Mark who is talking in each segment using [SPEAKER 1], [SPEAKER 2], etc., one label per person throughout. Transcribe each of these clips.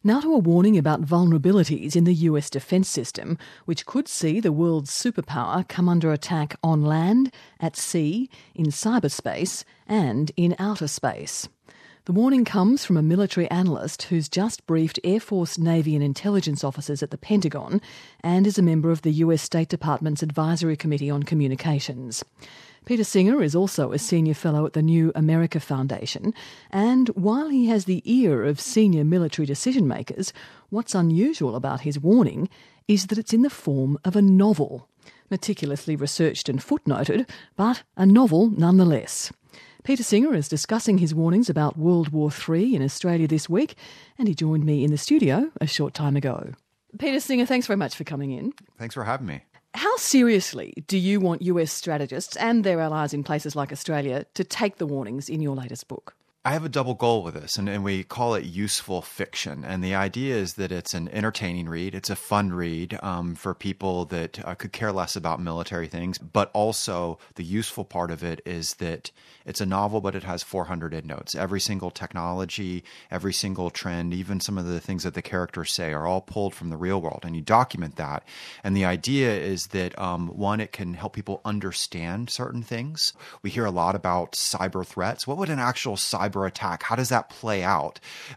[SPEAKER 1] Now to a warning about vulnerabilities in the US defence system, which could see the world's superpower come under attack on land, at sea, in cyberspace and in outer space. The warning comes from a military analyst who's just briefed Air Force, Navy and intelligence officers at the Pentagon and is a member of the US State Department's Advisory Committee on Communications. Peter Singer is also a senior fellow at the New America Foundation, and while he has the ear of senior military decision-makers, what's unusual about his warning is that it's in the form of a novel. Meticulously researched and footnoted, but a novel nonetheless. Peter Singer is discussing his warnings about World War III in Australia this week, and he joined me in the studio a short time ago. Peter Singer, thanks very much for coming in.
[SPEAKER 2] Thanks for having me.
[SPEAKER 1] How seriously do you want US strategists and their allies in places like Australia to take the warnings in your latest book?
[SPEAKER 2] I have a double goal with this, and we call it useful fiction. And the idea is that it's an entertaining read. It's a fun read for people that could care less about military things. But also the useful part of it is that it's a novel, but it has 400 endnotes. Every single technology, every single trend, even some of the things that the characters say are all pulled from the real world. And you document that. And the idea is that, one, it can help people understand certain things. We hear a lot about cyber threats. What would an actual cyber attack? How does that play out?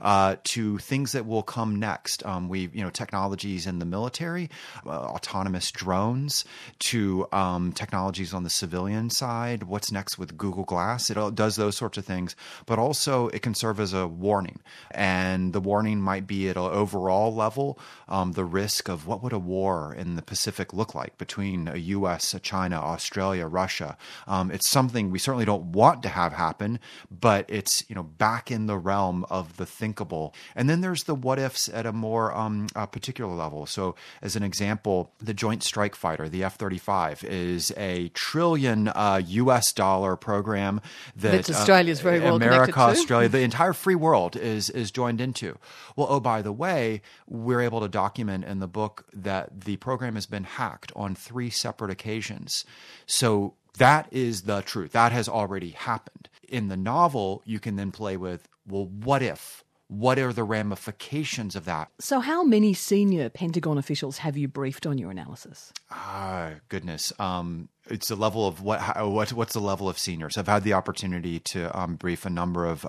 [SPEAKER 2] To things that will come next. Technologies in the military, autonomous drones, to technologies on the civilian side. What's next with Google Glass? It does those sorts of things, but also it can serve as a warning. And the warning might be at an overall level, the risk of what would a war in the Pacific look like between a US, a China, Australia, Russia. It's something we certainly don't want to have happen, but it's back in the realm of the thinkable. And then there's the what ifs at a more particular level. So as an example, the Joint Strike Fighter, the F-35, is a $1 trillion US program that
[SPEAKER 1] Australia's very well
[SPEAKER 2] America,
[SPEAKER 1] connected to.
[SPEAKER 2] Australia, the entire free world is joined into. Well, oh, by the way, we're able to document in the book that the program has been hacked on 3 separate occasions. So that is the truth. That has already happened. In the novel, you can then play with, well, what if? What are the ramifications of that?
[SPEAKER 1] So how many senior Pentagon officials have you briefed on your analysis?
[SPEAKER 2] Goodness. It's the level of what's the level of seniors? I've had the opportunity to brief a number of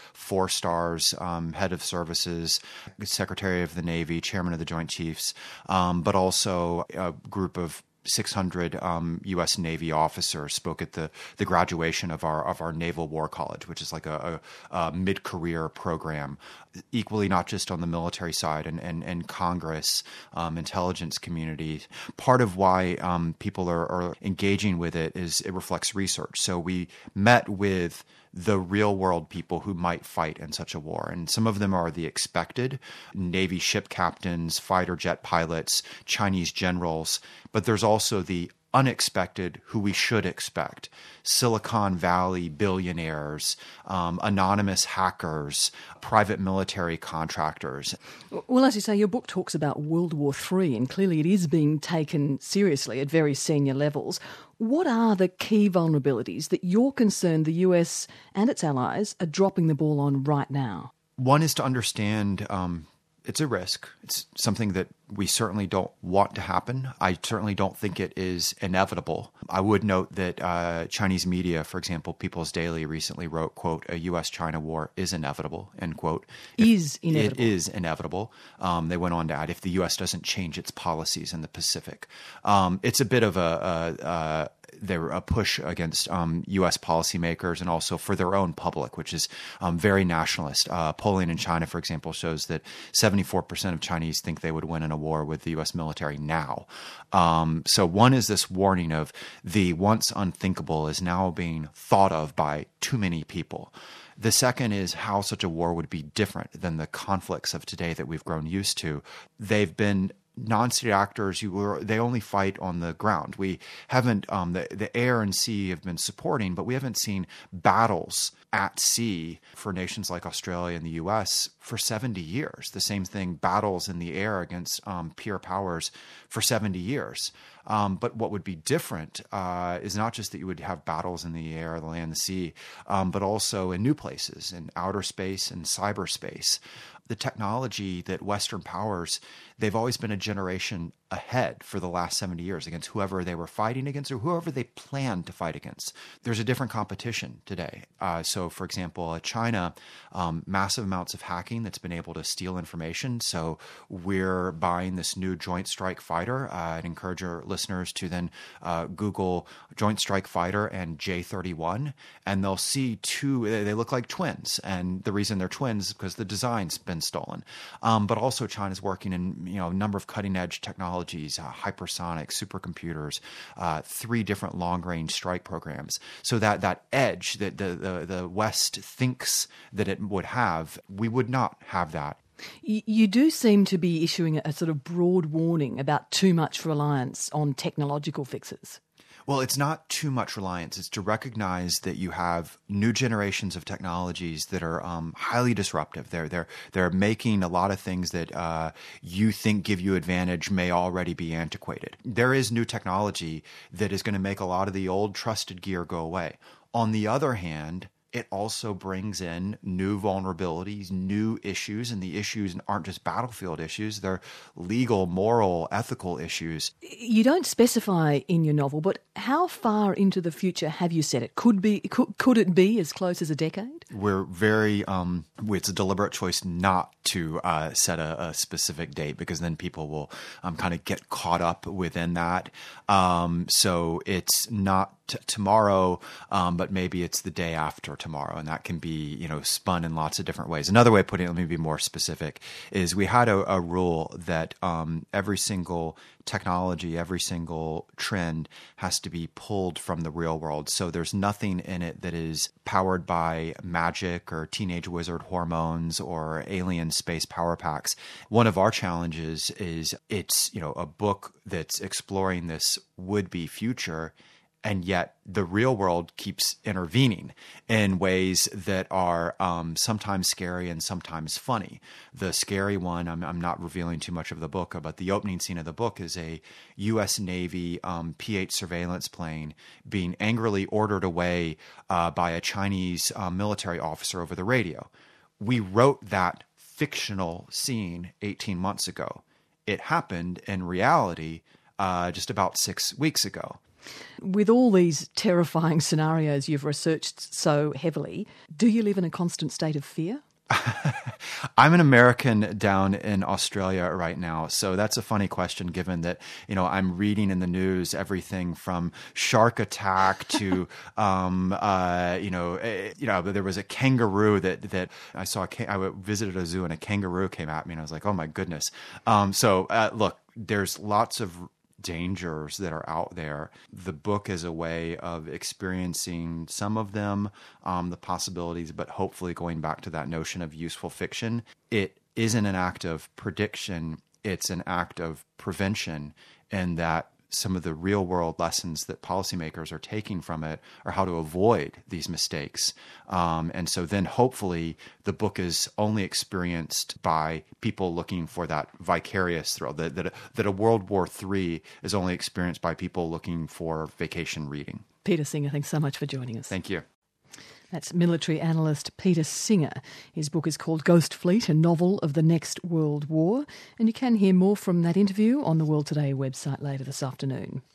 [SPEAKER 2] 4 stars, head of services, Secretary of the Navy, Chairman of the Joint Chiefs, but also a group of 600 U.S. Navy officers spoke at the graduation of our Naval War College, which is like a mid-career program, equally not just on the military side and Congress, intelligence community. Part of why people are engaging with it is it reflects research. So we met with the real world people who might fight in such a war. And some of them are the expected, Navy ship captains, fighter jet pilots, Chinese generals, but there's also the unexpected who we should expect. Silicon Valley billionaires, anonymous hackers, private military contractors.
[SPEAKER 1] Well, as you say, your book talks about World War III, and clearly it is being taken seriously at very senior levels. What are the key vulnerabilities that you're concerned the US and its allies are dropping the ball on right now?
[SPEAKER 2] One is to understand it's a risk. It's something that we certainly don't want to happen. I certainly don't think it is inevitable. I would note that Chinese media, for example, People's Daily recently wrote, quote, "A U.S.-China war is inevitable," end quote.
[SPEAKER 1] Is inevitable.
[SPEAKER 2] It is inevitable. They went on to add, if the U.S. doesn't change its policies in the Pacific. It's a bit of a push against U.S. policymakers and also for their own public, which is very nationalist. Polling in China, for example, shows that 74% of Chinese think they would win in a war with the U.S. military now. So one is this warning of the once unthinkable is now being thought of by too many people. The second is how such a war would be different than the conflicts of today that we've grown used to. They've been non-state actors they only fight on the ground. We haven't the air and sea have been supporting, but we haven't seen battles at sea for nations like Australia and the US for 70 years. The same thing, battles in the air against peer powers for 70 years. But what would be different is not just that you would have battles in the air, the land, the sea, but also in new places, in outer space and cyberspace. the technology that Western powers, they've always been a generation ahead for the last 70 years against whoever they were fighting against or whoever they planned to fight against. There's a different competition today. So, for example, China, massive amounts of hacking that's been able to steal information. So we're buying this new Joint Strike Fighter. I'd encourage your listeners to then Google Joint Strike Fighter and J-31, and they'll see they look like twins. And the reason they're twins is because the design's been stolen. But also China's working in a number of cutting-edge technologies, hypersonic, supercomputers, 3 different long-range strike programs. So that edge that the West thinks that it would have, we would not have that.
[SPEAKER 1] You do seem to be issuing a sort of broad warning about too much reliance on technological fixes.
[SPEAKER 2] Well, it's not too much reliance. It's to recognize that you have new generations of technologies that are highly disruptive. They're making a lot of things that you think give you advantage may already be antiquated. There is new technology that is going to make a lot of the old trusted gear go away. On the other hand, it also brings in new vulnerabilities, new issues, and the issues aren't just battlefield issues, they're legal, moral, ethical issues.
[SPEAKER 1] You don't specify in your novel, but how far into the future have you set it? Could it be as close as a decade?
[SPEAKER 2] We're very, it's a deliberate choice not to set a specific date because then people will kind of get caught up within that. So it's not tomorrow, but maybe it's the day after tomorrow, and that can be spun in lots of different ways. Another way of putting it, let me be more specific, is we had a rule that every single technology, every single trend has to be pulled from the real world. So there's nothing in it that is powered by magic or teenage wizard hormones or alien space power packs. One of our challenges is it's a book that's exploring this would-be future, and yet the real world keeps intervening in ways that are sometimes scary and sometimes funny. The scary one, I'm not revealing too much of the book, but the opening scene of the book is a U.S. Navy P-8 surveillance plane being angrily ordered away by a Chinese military officer over the radio. We wrote that fictional scene 18 months ago. It happened in reality just about 6 weeks ago.
[SPEAKER 1] With all these terrifying scenarios you've researched so heavily, do you live in a constant state of fear?
[SPEAKER 2] I'm an American down in Australia right now, so that's a funny question given that, I'm reading in the news everything from shark attack to, there was a kangaroo that I saw. I visited a zoo and a kangaroo came at me and I was like, oh my goodness. Look, there's lots of dangers that are out there. The book is a way of experiencing some of them, the possibilities, but hopefully going back to that notion of useful fiction. It isn't an act of prediction, it's an act of prevention, and that some of the real world lessons that policymakers are taking from it are how to avoid these mistakes. And so then hopefully the book is only experienced by people looking for that vicarious thrill, that a World War III is only experienced by people looking for vacation reading.
[SPEAKER 1] Peter Singer, thanks so much for joining us.
[SPEAKER 2] Thank you.
[SPEAKER 1] That's military analyst Peter Singer. His book is called Ghost Fleet, a novel of the next World War. And you can hear more from that interview on the World Today website later this afternoon.